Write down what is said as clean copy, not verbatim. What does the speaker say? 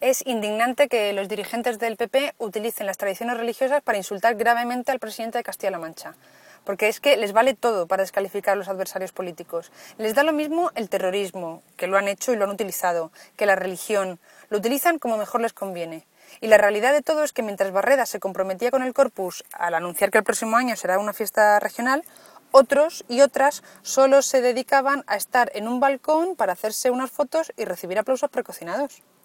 Es indignante que los dirigentes del PP utilicen las tradiciones religiosas para insultar gravemente al presidente de Castilla-La Mancha, porque es que les vale todo para descalificar a los adversarios políticos. Les da lo mismo el terrorismo, que lo han hecho y lo han utilizado, que la religión. Lo utilizan como mejor les conviene. Y la realidad de todo es que mientras Barreda se comprometía con el Corpus al anunciar que el próximo año será una fiesta regional, otros y otras solo se dedicaban a estar en un balcón para hacerse unas fotos y recibir aplausos precocinados.